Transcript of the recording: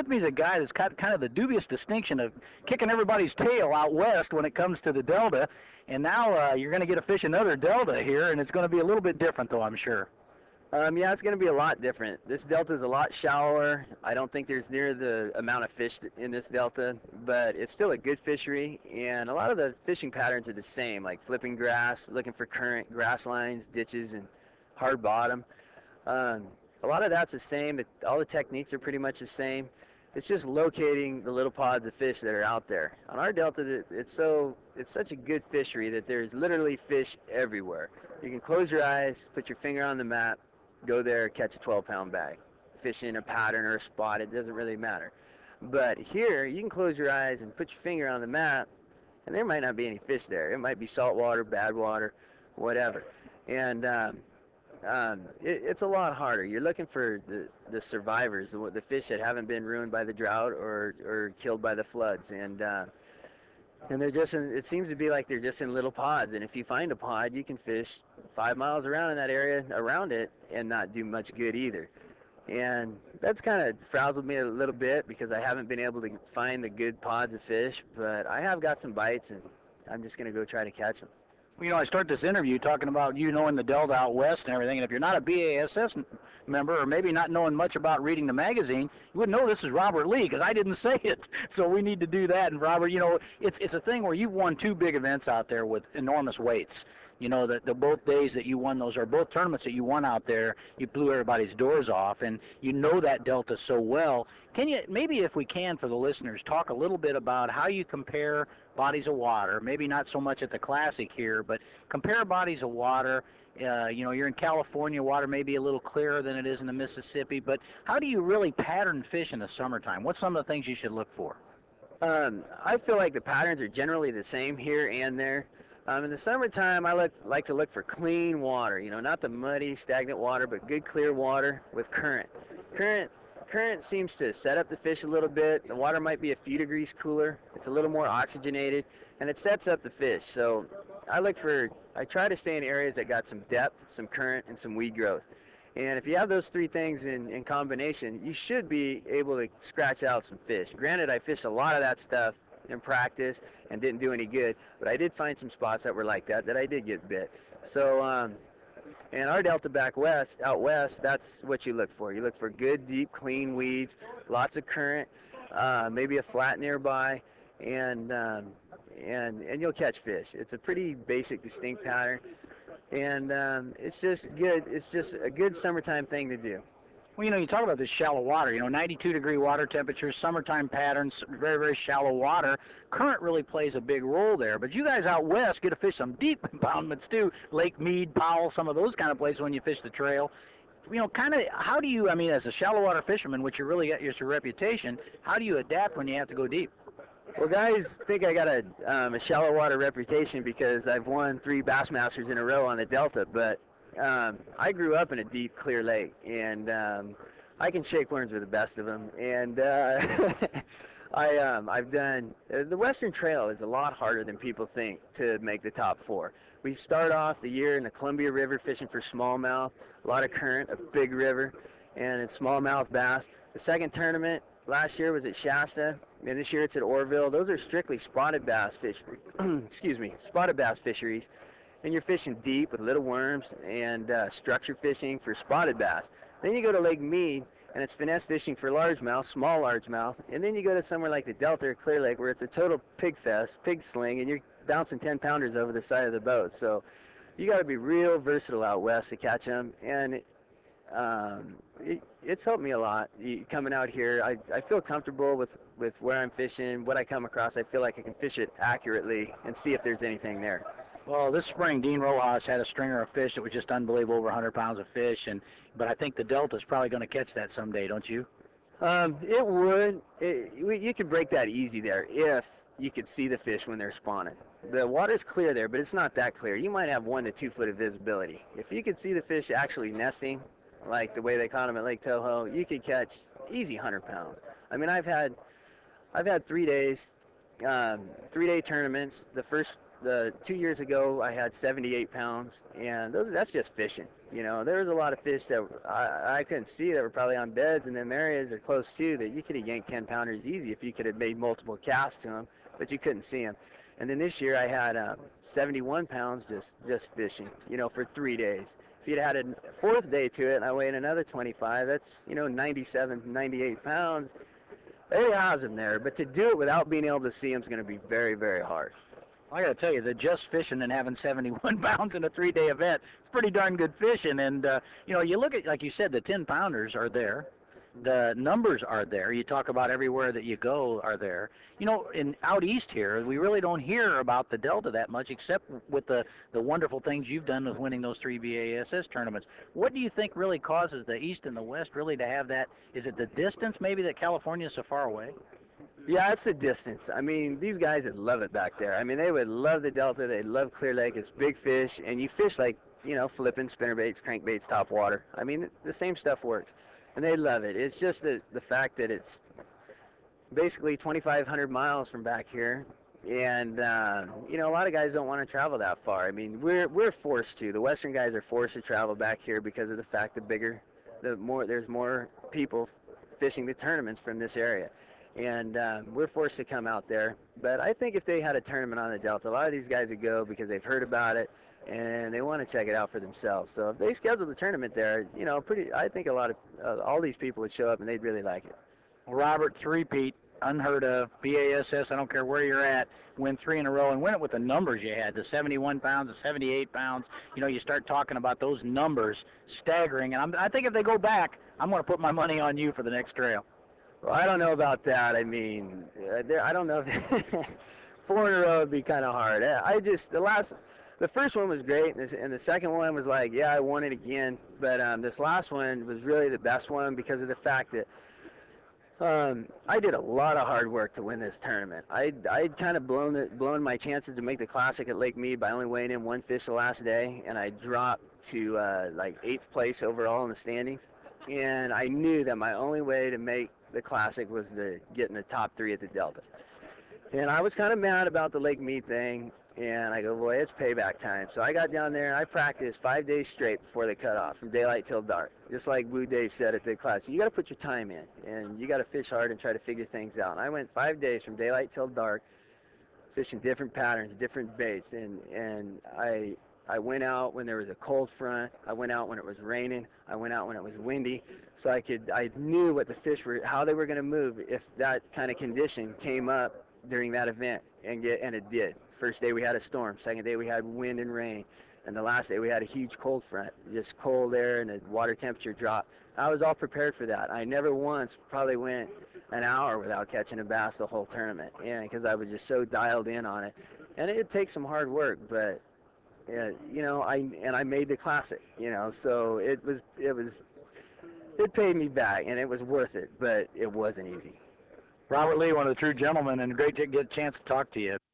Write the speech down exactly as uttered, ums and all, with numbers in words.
with me is a guy that's got kind of the dubious distinction of kicking everybody's tail out west when it comes to the Delta, and now uh, you're going to get to fish another Delta here, and it's going to be a little bit different, though, I'm sure. Um, yeah, it's going to be a lot different. This delta is a lot shallower. I don't think there's near the amount of fish in this delta, but it's still a good fishery, and a lot of the fishing patterns are the same, like flipping grass, looking for current grass lines, ditches, and hard bottom. Um, a lot of that's the same. It, all the techniques are pretty much the same. It's just locating the little pods of fish that are out there. On our delta, it's so it's such a good fishery that there's literally fish everywhere. You can close your eyes, put your finger on the map, go there, catch a twelve pound bag. Fish in a pattern or a spot, it doesn't really matter. But here, you can close your eyes and put your finger on the map, and there might not be any fish there. It might be salt water, bad water, whatever. And um, um, it, it's a lot harder. You're looking for the, the survivors, the, the fish that haven't been ruined by the drought or, or killed by the floods. And uh, and they're just in, it seems to be like they're just in little pods. And if you find a pod, you can fish five miles around in that area around it and not do much good either. And that's kind of frazzled me a little bit because I haven't been able to find the good pods of fish. But I have got some bites, and I'm just going to go try to catch them. Well, you know, I start this interview talking about you knowing the Delta out west and everything, and if you're not a B A S S member or maybe not knowing much about reading the magazine, you wouldn't know this is Robert Lee because I didn't say it. So we need to do that. And Robert, you know, it's it's a thing where you've won two big events out there with enormous weights. You know, the, the both days that you won those, or both tournaments that you won out there, you blew everybody's doors off, and you know that Delta so well. Can you, maybe if we can for the listeners, talk a little bit about how you compare bodies of water, maybe not so much at the Classic here, but compare bodies of water. Uh, you know, you're in California, water may be a little clearer than it is in the Mississippi, but how do you really pattern fish in the summertime? What's some of the things you should look for? Um, I feel like the patterns are generally the same here and there. Um, in the summertime, I look, like to look for clean water, you know, not the muddy, stagnant water, but good, clear water with current. Current current seems to set up the fish a little bit. The water might be a few degrees cooler. It's a little more oxygenated, and it sets up the fish. So I look for, I try to stay in areas that got some depth, some current, and some weed growth. And if you have those three things in, in combination, you should be able to scratch out some fish. Granted, I fished a lot of that stuff in practice and didn't do any good, but I did find some spots that were like that that I did get bit. So, um, and our Delta back west, out west, that's what you look for. You look for good, deep, clean weeds, lots of current, uh, maybe a flat nearby, and um, and and you'll catch fish. It's a pretty basic, distinct pattern, and um, it's just good. It's just a good summertime thing to do. Well, you know, you talk about this shallow water, you know, ninety-two degree water temperatures, summertime patterns, very, very shallow water. Current really plays a big role there. But you guys out west get to fish some deep impoundments too, Lake Mead, Powell, some of those kind of places when you fish the trail. You know, kind of, how do you, I mean, as a shallow water fisherman, which you really got your reputation, how do you adapt when you have to go deep? Well, guys think I got a, um, a shallow water reputation because I've won three Bassmasters in a row on the Delta, but um, I grew up in a deep, clear lake, and um, I can shake worms with the best of them. And uh, I, um, I've done uh, the Western Trail is a lot harder than people think to make the top four. We start off the year in the Columbia River fishing for smallmouth, a lot of current, a big river, and it's smallmouth bass. The second tournament last year was at Shasta, and this year it's at Orville. Those are strictly spotted bass fisheries. Excuse me, spotted bass fisheries. And you're fishing deep with little worms and uh, structure fishing for spotted bass. Then you go to Lake Mead, and it's finesse fishing for largemouth, small largemouth. And then you go to somewhere like the Delta or Clear Lake, where it's a total pig fest, pig sling, and you're bouncing ten pounders over the side of the boat. So you got to be real versatile out west to catch them. And um, it, it's helped me a lot coming out here. I, I feel comfortable with, with where I'm fishing, what I come across. I feel like I can fish it accurately and see if there's anything there. Well, this spring, Dean Rojas had a stringer of fish that was just unbelievable, over one hundred pounds of fish, and but I think the Delta's probably going to catch that someday, don't you? Um, it would. It, you could break that easy there if you could see the fish when they're spawning. The water's clear there, but it's not that clear. You might have one to two foot of visibility. If you could see the fish actually nesting, like the way they caught them at Lake Toho, you could catch easy one hundred pounds. I mean, I've had, I've had three days, um, three-day tournaments. The first the two years ago I had seventy-eight pounds, and those that's just fishing. You know, there was a lot of fish that I, I couldn't see that were probably on beds in them areas or close to that you could have yanked ten pounders easy if you could have made multiple casts to them, but you couldn't see them. And then this year I had uh, seventy-one pounds just just fishing. You know, for three days. If you'd had a fourth day to it and I weighed another twenty-five, that's, you know, ninety-seven, ninety-eight pounds. It has them there, but to do it without being able to see them is going to be very, very hard. I got to tell you, that just fishing and having seventy-one pounds in a three-day event, it's pretty darn good fishing. And, uh, you know, you look at, like you said, the ten-pounders are there. The numbers are there. You talk about everywhere that you go are there. You know, in out east here, we really don't hear about the Delta that much, except with the, the wonderful things you've done with winning those three B A S S tournaments. What do you think really causes the east and the west really to have that? Is it the distance, maybe, that California is so far away? Yeah, it's the distance. I mean, these guys would love it back there. I mean, they would love the Delta. They love Clear Lake. It's big fish, and you fish like, you know, flipping spinnerbaits, crankbaits, top water. I mean, the same stuff works, and they love it. It's just the the fact that it's basically twenty-five hundred miles from back here, and uh, you know, a lot of guys don't want to travel that far. I mean, we're we're forced to. The Western guys are forced to travel back here because of the fact that bigger, the more there's more people fishing the tournaments from this area. And uh, we're forced to come out there. But I think if they had a tournament on the Delta, a lot of these guys would go because they've heard about it and they want to check it out for themselves. So if they scheduled the tournament there, you know, pretty, I think a lot of uh, all these people would show up and they'd really like it. Well, Robert, three-peat, unheard of, B A S S, I don't care where you're at, win three in a row, and win it with the numbers you had, the seventy-one pounds, the seventy-eight pounds. You know, you start talking about those numbers, staggering, and I'm, I think if they go back, I'm going to put my money on you for the next trail. Well, I don't know about that. I mean, uh, there, I don't know. If four in a row would be kind of hard. I just, the last, the first one was great, and, this, and the second one was like, yeah, I won it again. But um, this last one was really the best one because of the fact that um, I did a lot of hard work to win this tournament. I'd, I'd kind of blown, the, blown my chances to make the Classic at Lake Mead by only weighing in one fish the last day, and I dropped to uh, like eighth place overall in the standings. And I knew that my only way to make the Classic was to get in the top three at the Delta. And I was kind of mad about the Lake Mead thing, and I go, boy, it's payback time. So I got down there and I practiced five days straight before the cutoff, from daylight till dark. Just like Blue Dave said at the Classic, you got to put your time in, and you got to fish hard and try to figure things out. And I went five days from daylight till dark, fishing different patterns, different baits, and and I I went out when there was a cold front. I went out when it was raining. I went out when it was windy, so I could I knew what the fish were, how they were going to move if that kind of condition came up during that event, and get and it did. First day we had a storm. Second day we had wind and rain, and the last day we had a huge cold front, just cold air, and the water temperature dropped. I was all prepared for that. I never once probably went an hour without catching a bass the whole tournament, and because I was just so dialed in on it. And it takes some hard work, but uh, you know, I and I made the Classic, you know, so it was it was it paid me back, and it was worth it, but it wasn't easy. Robert Lee, one of the true gentlemen, and great to get a chance to talk to you.